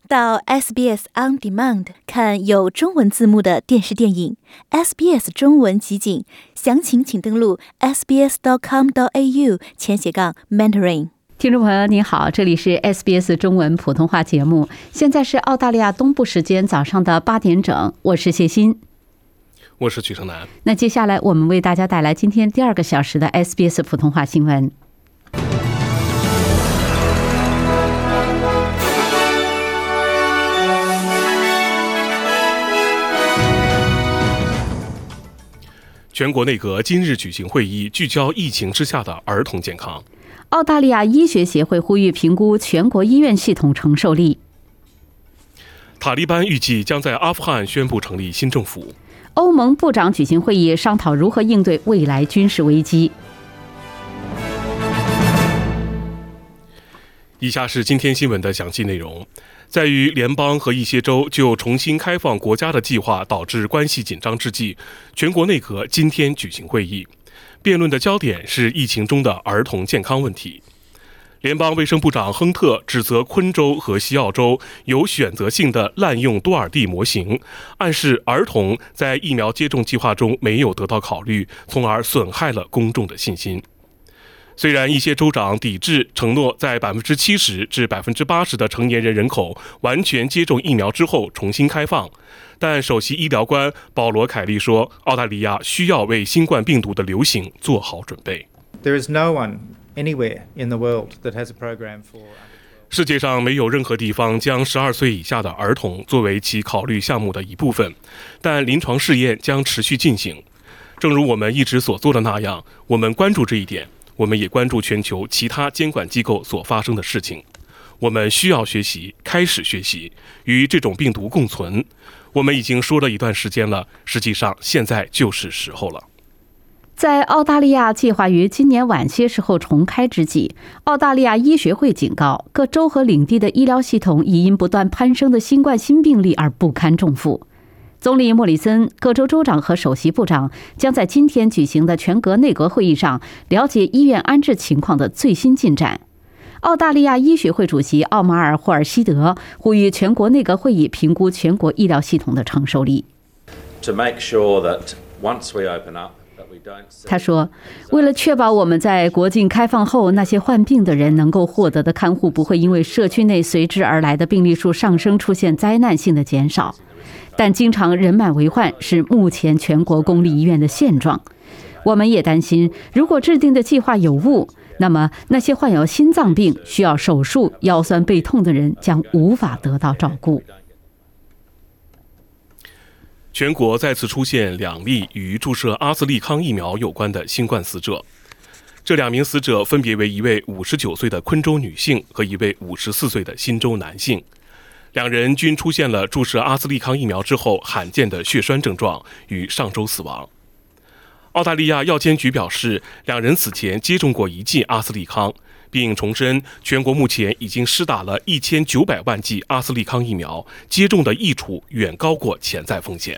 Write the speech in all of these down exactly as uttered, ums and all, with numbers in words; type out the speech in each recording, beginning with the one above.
到 S B S On Demand 看有中文字幕的电视电影 S B S 中文集锦，详情请登录 s b s dot com dot a u 前斜杠 mentoring。 听众朋友您好，这里是 S B S 中文普通话节目，现在是澳大利亚东部时间早上的八点整，我是谢欣， 我是曲成南。 那接下来我们为大家带来今天第二个小时的 S B S 普通话新闻。 全国内阁今日举行会议，聚焦疫情之下的儿童健康。 澳大利亚医学协会呼吁评估全国医院系统承受力。 塔利班预计将在阿富汗宣布成立新政府。 欧盟部长举行会议，商讨如何应对未来军事危机。 以下是今天新闻的详细内容。在于联邦和一些州就重新开放国家的计划导致关系紧张之际，全国内阁今天举行会议，辩论的焦点是疫情中的儿童健康问题。联邦卫生部长亨特指责昆州和西澳州有选择性的滥用多尔蒂模型，暗示儿童在疫苗接种计划中没有得到考虑，从而损害了公众的信心。虽然一些州长抵制承诺在 百分之七十 至 百分之八十 的成年人人口完全接种疫苗之后重新开放，但首席医疗官保罗·凯利说，澳大利亚需要为新冠病毒的流行做好准备。 There is no one anywhere in the world that has a program for 世界上没有任何地方将十二岁以下的儿童作为其考虑项目的一部分，但临床试验将持续进行。正如我们一直所做的那样，我们关注这一点，我们也关注全球其他监管机构所发生的事情。我们需要学习，开始学习，与这种病毒共存。我们已经说了一段时间了，实际上现在就是时候了。 在澳大利亚计划于今年晚些时候重开之际，澳大利亚医学会警告，各州和领地的医疗系统已因不断攀升的新冠新病例而不堪重负。总理莫里森、各州州长和首席部长将在今天举行的全国内阁会议上了解医院安置情况的最新进展。澳大利亚医学会主席奥马尔·霍尔希德呼吁全国内阁会议评估全国医疗系统的承受力。他说，为了确保我们在国境开放后那些患病的人能够获得的看护不会因为社区内随之而来的病例数上升出现灾难性的减少，但经常人满为患是目前全国公立医院的现状。我们也担心，如果制定的计划有误，那么那些患有心脏病、需要手术、腰酸背痛的人将无法得到照顾。 全国再次出现两例与注射阿斯利康疫苗有关的新冠死者，这两名死者分别为一位五十九岁的昆州女性和一位五十四岁的新州男性。两人均出现了注射阿斯利康疫苗之后罕见的血栓症状，于上周死亡。澳大利亚药监局表示，两人此前接种过一剂阿斯利康，并重申全国目前已经施打了一千九百万剂阿斯利康疫苗，接种的益处远高过潜在风险。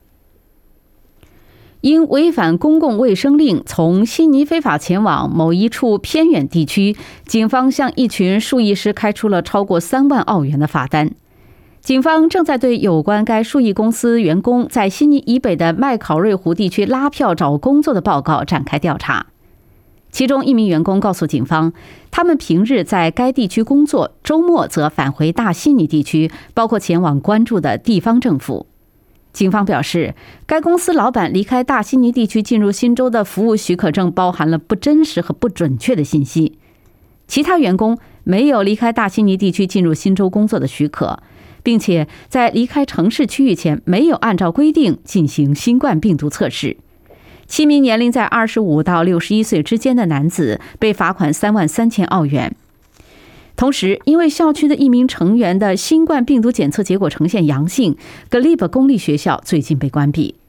因违反公共卫生令从悉尼非法前往某一处偏远地区，警方向一群树艺师开出了超过三万澳元的罚单。警方正在对有关该树艺公司员工在悉尼以北的麦考瑞湖地区拉票找工作的报告展开调查。其中一名员工告诉警方，他们平日在该地区工作，周末则返回大悉尼地区，包括前往关注的地方政府。警方表示，该公司老板离开大悉尼地区进入新州的服务许可证包含了不真实和不准确的信息。其他员工没有离开大悉尼地区进入新州工作的许可，并且在离开城市区域前没有按照规定进行新冠病毒测试。七名年龄在二十五到六十一岁之间的男子被罚款三万三千澳元。同时，因为校区的一名成员的新冠病毒检测结果呈现阳性，格利伯公立学校最近被关闭。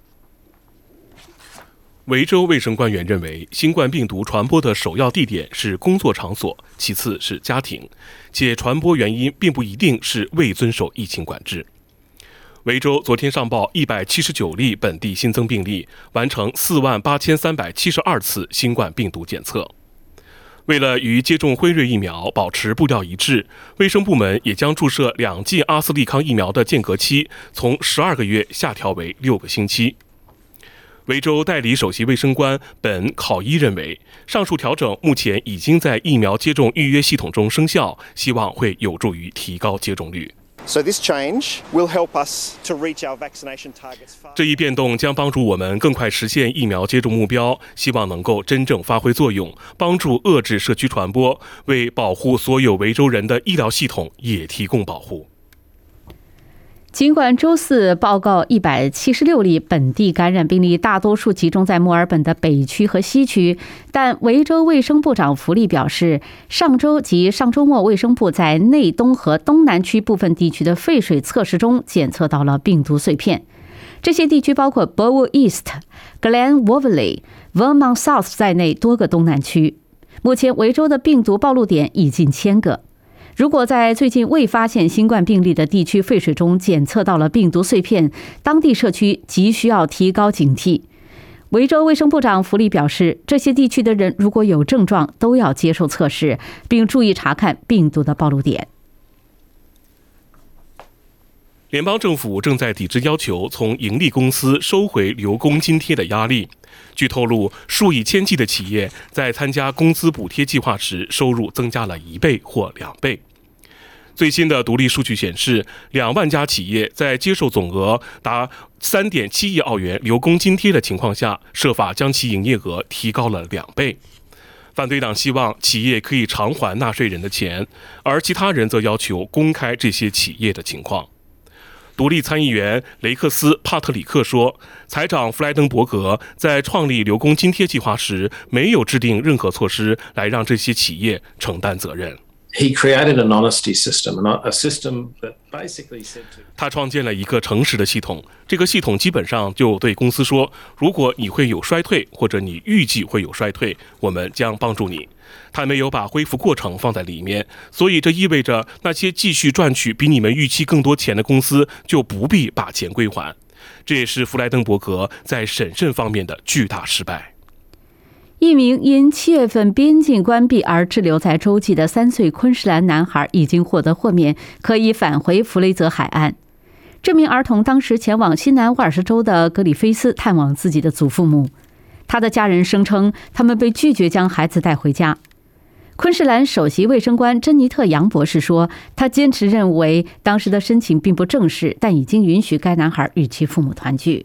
维州卫生官员认为，新冠病毒传播的首要地点是工作场所，其次是家庭，且传播原因并不一定是未遵守疫情管制。维州昨天上报一百七十九例本地新增病例，完成四万八千三百七十二次新冠病毒检测。 为了与接种辉瑞疫苗保持步调一致，卫生部门也将注射两剂阿斯利康疫苗的间隔期从十二个月下调为六个星期。维州代理首席卫生官本考伊认为，上述调整目前已经在疫苗接种预约系统中生效，希望会有助于提高接种率。 So this change will help us to reach our vaccination targets faster. 这一变动将帮助我们更快实现疫苗接种目标，希望能够真正发挥作用，帮助遏制社区传播，为保护所有维州人的医疗系统也提供保护。 尽管周四报告一百七十六例本地感染病例，大多数集中在墨尔本的北区和西区，但维州卫生部长福利表示，上周及上周末卫生部在内东和东南区部分地区的废水测试中检测到了病毒碎片。这些地区包括 Bow East、Glen Waverley、Vermont South 在内多个东南区。目前维州的病毒暴露点已近千个。如果在最近未发现新冠病例的地区废水中检测到了病毒碎片，当地社区急需要提高警惕。维州卫生部长福利表示，这些地区的人如果有症状，都要接受测试，并注意查看病毒的暴露点。 联邦政府正在抵制要求从盈利公司收回留工津贴的压力。据透露，数以千计的企业在参加工资补贴计划时，收入增加了一倍或两倍。最新的独立数据显示，两万家企业在接受总额达 三点七亿澳元留工津贴的情况下，设法将其营业额提高了两倍。反对党希望企业可以偿还纳税人的钱，而其他人则要求公开这些企业的情况。独立参议员雷克斯·帕特里克说，财长弗莱登伯格在创立留工津贴计划时，没有制定任何措施来让这些企业承担责任。 He created an honesty system, a system that basically said to... 他创建了一个诚实的系统，这个系统基本上就对公司说，如果你会有衰退，或者你预计会有衰退，我们将帮助你。他没有把恢复过程放在里面，所以这意味着那些继续赚取比你们预期更多钱的公司就不必把钱归还。这也是弗莱登伯格在审慎方面的巨大失败。 一名因七月份边境关闭而滞留在洲际的三岁昆士兰男孩已经获得豁免，可以返回弗雷泽海岸。这名儿童当时前往新南威尔士州的格里菲斯探望自己的祖父母。他的家人声称，他们被拒绝将孩子带回家。昆士兰首席卫生官珍妮特·杨博士说，他坚持认为当时的申请并不正式，但已经允许该男孩与其父母团聚。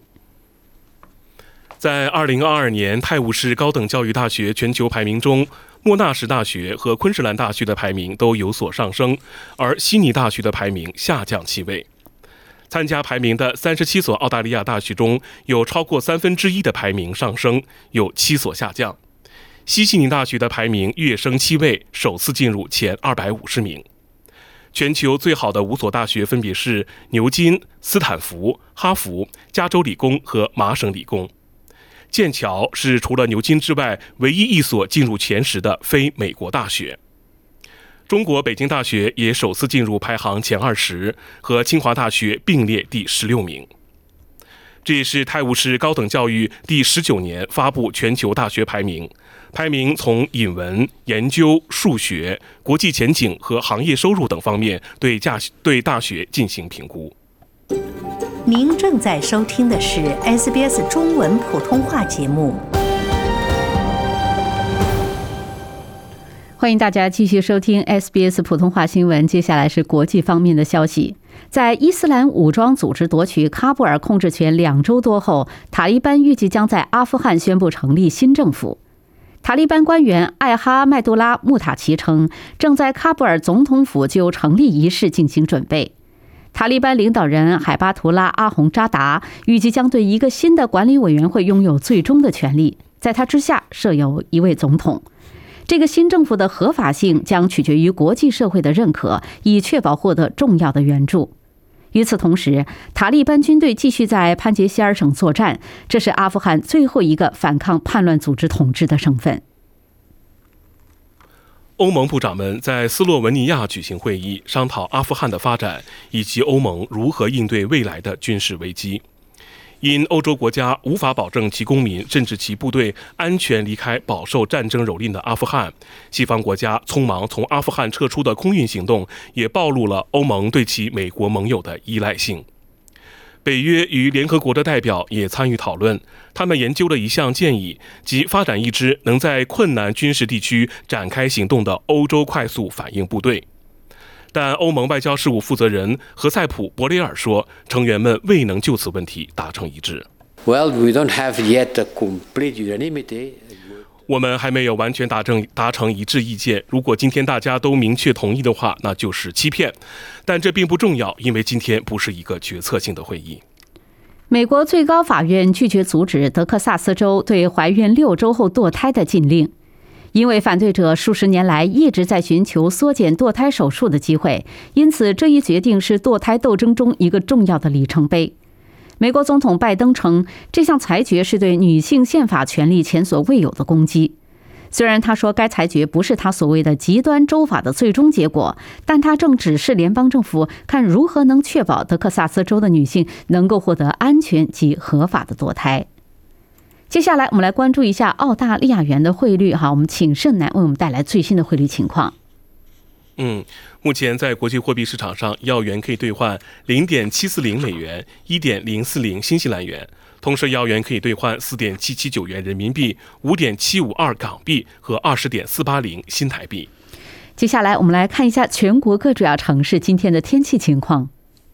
在二零二二年泰晤士高等教育大学全球排名中，莫纳什大学和昆士兰大学的排名都有所上升，而悉尼大学的排名下降七位。参加排名的三十七所澳大利亚大学中，有超过三分之一的排名上升，有七所下降。西悉尼大学的排名跃升七位，首次进入前二百五十名。全球最好的五所大学分别是牛津、斯坦福、哈佛、加州理工和麻省理工。剑桥是除了牛津之外唯一一所进入前十的非美国大学。中国北京大学也首次进入排行前二十，和清华大学并列第十六名。这也是泰晤士高等教育第十九年发布全球大学排名，排名从引文、研究、数学、国际前景和行业收入等方面对大对大学进行评估。 您正在收听的是 S B S 中文普通话节目。 欢迎大家继续收听 S B S 普通话新闻。接下来是国际方面的消息。在伊斯兰武装组织夺取喀布尔控制权两周多后，塔利班预计将在阿富汗宣布成立新政府。塔利班官员艾哈迈杜拉·穆塔奇称，正在喀布尔总统府就成立仪式进行准备。塔利班领导人海巴图拉·阿洪扎达预计将对一个新的管理委员会拥有最终的权利，在他之下设有一位总统。这个新政府的合法性将取决于国际社会的认可，以确保获得重要的援助。与此同时，塔利班军队继续在潘杰希尔省作战，这是阿富汗最后一个反抗叛乱组织统治的省份。 欧盟部长们在斯洛文尼亚举行会议，商讨阿富汗的发展以及欧盟如何应对未来的军事危机。 因欧洲国家无法保证其公民甚至其部队安全离开饱受战争蹂躏的阿富汗，西方国家匆忙从阿富汗撤出的空运行动也暴露了欧盟对其美国盟友的依赖性。北约与联合国的代表也参与讨论，他们研究了一项建议，即发展一支能在困难军事地区展开行动的欧洲快速反应部队。但欧盟外交事务负责人何塞普·博雷尔说，成员们未能就此问题达成一致。 Well, we don't have yet a complete unanimity. 我们还没有完全达成达成一致意见，如果今天大家都明确同意的话，那就是欺骗。但这并不重要，因为今天不是一个决策性的会议。 美国最高法院拒绝阻止德克萨斯州对怀孕六周后堕胎的禁令，因为反对者数十年来一直在寻求缩减堕胎手术的机会，因此这一决定是堕胎斗争中一个重要的里程碑。美国总统拜登称，这项裁决是对女性宪法权利前所未有的攻击。虽然他说该裁决不是他所谓的极端州法的最终结果，但他正指示联邦政府看如何能确保德克萨斯州的女性能够获得安全及合法的堕胎。接下来我们来关注一下澳大利亚元的汇率。好，我们请盛楠为我们带来最新的汇率情况。 嗯，目前在国际货币市场上，一澳元可以兑换 零点七四零美元、一点零四零新西兰元，同时一澳元可以兑换 四点七七九元人民币、五点七五二港币和 二十点四八零新台币。 接下来我们来看一下全国各主要城市今天的天气情况。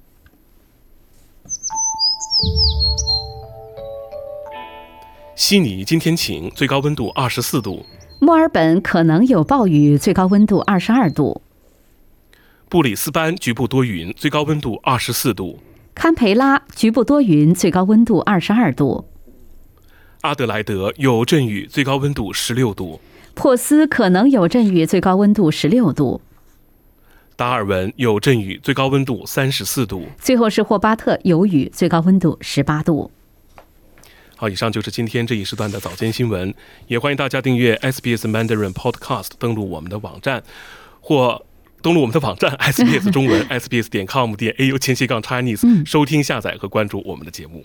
悉尼今天晴，最高温度二十四度。 墨尔本可能有暴雨，最高温度二十二度。 布里斯班局部多云，最高温度二十四度。 堪培拉局部多云，最高温度二十二度。 阿德莱德有阵雨，最高温度十六度。 珀斯可能有阵雨，最高温度十六度。 达尔文有阵雨，最高温度三十四度。 最后是霍巴特有雨，最高温度十八度。 好，以上就是今天这一时段的早间新闻，也欢迎大家订阅 S B S Mandarin Podcast， 登录我们的网站或登录我们的网站 S B S 中文 S B S 点 com 点 A U 前斜杠 Chinese， 收听、下载和关注我们的节目。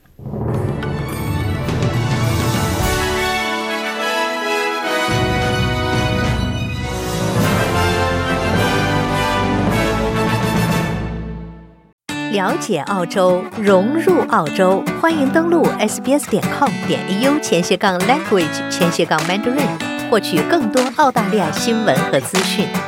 了解澳洲，融入澳洲，欢迎登录 S B S 点 com 点 A U 前斜杠 language 前斜杠 Mandarin， 获取更多澳大利亚新闻和资讯。